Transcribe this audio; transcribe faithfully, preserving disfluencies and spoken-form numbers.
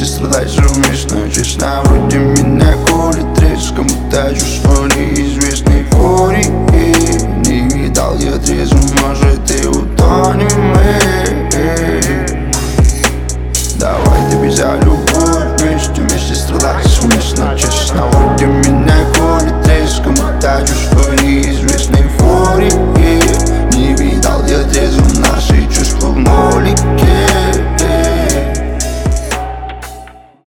вместе страдать совместно. Честно, вроде меня курит треск, кому-то чувство неизвестной фурии. Не видал я трезвым, может и утонем мы. Давай ты за любовь вместе, вместе страдать совместно. Честно, вроде меня курит треск, кому-то чувство неизвестной.